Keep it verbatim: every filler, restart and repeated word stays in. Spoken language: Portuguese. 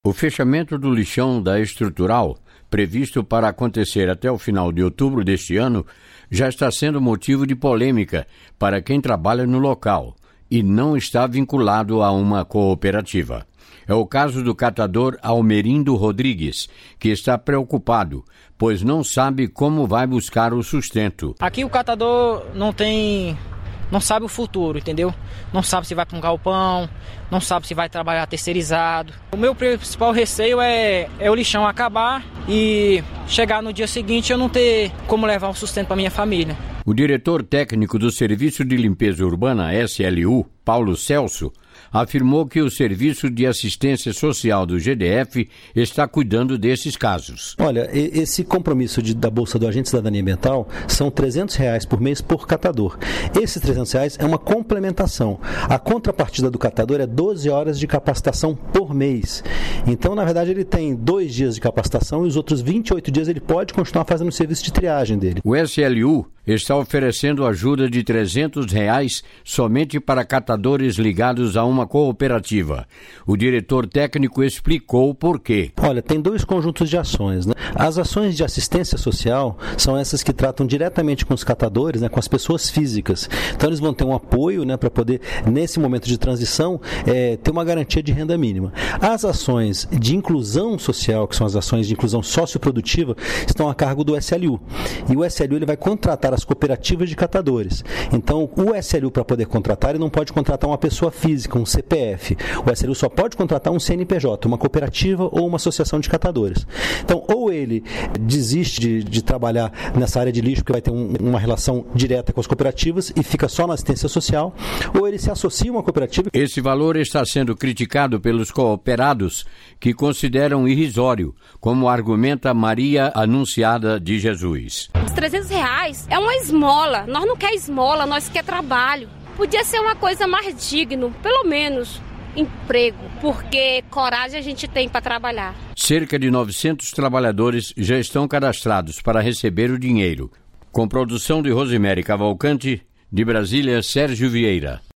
O fechamento do lixão da estrutural, previsto para acontecer até o final de outubro deste ano, já está sendo motivo de polêmica para quem trabalha no local e não está vinculado a uma cooperativa. É o caso do catador Almerindo Rodrigues, que está preocupado, pois não sabe como vai buscar o sustento. Aqui o catador não tem... não sabe o futuro, entendeu? Não sabe se vai para um galpão, não sabe se vai trabalhar terceirizado. O meu principal receio é, é o lixão acabar e chegar no dia seguinte eu não ter como levar um sustento para minha família. O diretor técnico do Serviço de Limpeza Urbana, S L U, Paulo Celso, afirmou que o Serviço de Assistência Social do G D F está cuidando desses casos. Olha, esse compromisso de, da Bolsa do Agente de Cidadania Ambiental são trezentos reais por mês por catador. Esses trezentos reais é uma complementação. A contrapartida do catador é doze horas de capacitação por mês. Então, na verdade, ele tem dois dias de capacitação e os outros vinte e oito dias ele pode continuar fazendo o serviço de triagem dele. O S L U está oferecendo ajuda de trezentos reais somente para catadores ligados a uma cooperativa. O diretor técnico explicou por quê. Olha, tem dois conjuntos de ações, né? As ações de assistência social são essas que tratam diretamente com os catadores, né, com as pessoas físicas. Então eles vão ter um apoio, né, para poder, nesse momento de transição, é, ter uma garantia de renda mínima. As ações de inclusão social, que são as ações de inclusão socioprodutiva, estão a cargo do S L U. E o S L U ele vai contratar as cooperativas de catadores. Então, o S L U, para poder contratar, ele não pode contratar uma pessoa física, um C P F. O S L U só pode contratar um C N P J, uma cooperativa ou uma associação de catadores. Então, ou ele desiste de, de trabalhar nessa área de lixo, porque vai ter um, uma relação direta com as cooperativas e fica só na assistência social, ou ele se associa a uma cooperativa. Esse valor está sendo criticado pelos cooperados, que consideram irrisório, como argumenta Maria Anunciada de Jesus. Os trezentos reais é uma esmola. Nós não quer esmola, nós quer trabalho. Podia ser uma coisa mais digna, pelo menos emprego, porque coragem a gente tem para trabalhar. Cerca de novecentos trabalhadores já estão cadastrados para receber o dinheiro. Com produção de Rosemary Cavalcante, de Brasília, Sérgio Vieira.